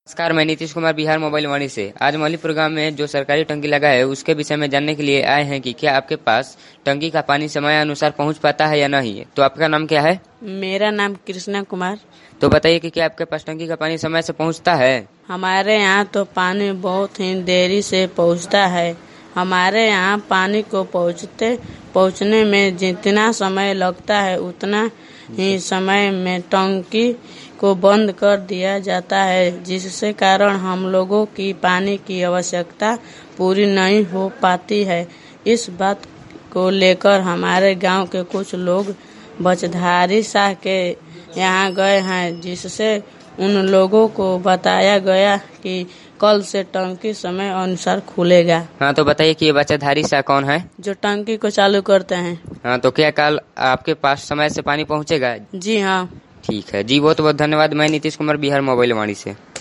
नमस्कार, मैं नीतीश कुमार बिहार मोबाइल वाणी से। आज मौलीपुर गांव में जो सरकारी टंकी लगा है उसके विषय में जानने के लिए आए हैं कि क्या आपके पास टंकी का पानी समय अनुसार पहुंच पाता है या नहीं। तो आपका नाम क्या है? मेरा नाम कृष्णा कुमार। तो बताइए कि क्या आपके पास टंकी का पानी समय से पहुंचता है? हमारे यहाँ तो पानी बहुत ही देरी से पहुँचता है। हमारे यहाँ पानी को पहुँचने में जितना समय लगता है उतना ही समय में टंकी को बंद कर दिया जाता है, जिससे कारण हम लोगों की पानी की आवश्यकता पूरी नहीं हो पाती है। इस बात को लेकर हमारे गांव के कुछ लोग बचधारी शाह के यहाँ गए हैं, जिससे उन लोगों को बताया गया कि कल से टंकी समय अनुसार खुलेगा। हाँ, तो बताइए कि ये बच्चाधारी शाह कौन है? जो टंकी को चालू करते हैं। हाँ, तो क्या कल आपके पास समय से पानी पहुंचेगा? जी हाँ। ठीक है जी, बहुत बहुत धन्यवाद। मैं नीतीश कुमार बिहार मोबाइल वाणी से।